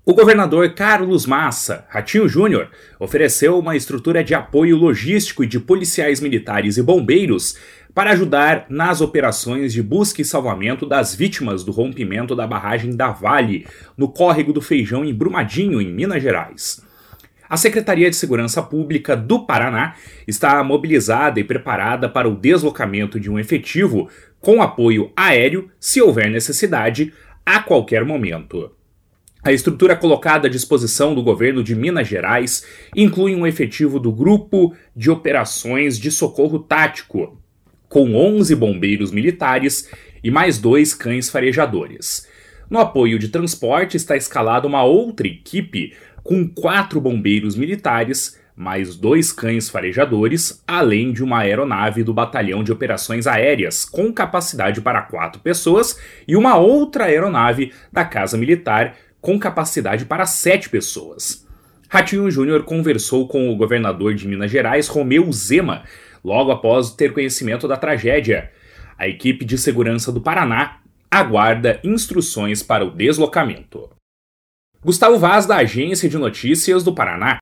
O governador Carlos Massa, Ratinho Júnior, ofereceu uma estrutura de apoio logístico e de policiais militares e bombeiros para ajudar nas operações de busca e salvamento das vítimas do rompimento da barragem da Vale, no córrego do Feijão, em Brumadinho, em Minas Gerais. A Secretaria de Segurança Pública do Paraná está mobilizada e preparada para o deslocamento de um efetivo com apoio aéreo, se houver necessidade, a qualquer momento. A estrutura colocada à disposição do governo de Minas Gerais inclui um efetivo do Grupo de Operações de Socorro Tático, com 11 bombeiros militares e mais 2 cães farejadores. No apoio de transporte está escalada uma outra equipe com 4 bombeiros militares, mais 2 cães farejadores, além de uma aeronave do Batalhão de Operações Aéreas, com capacidade para 4 pessoas, e uma outra aeronave da Casa Militar, com capacidade para 7 pessoas. Ratinho Júnior conversou com o governador de Minas Gerais, Romeu Zema, logo após ter conhecimento da tragédia. A equipe de segurança do Paraná aguarda instruções para o deslocamento. Gustavo Vaz, da Agência de Notícias do Paraná.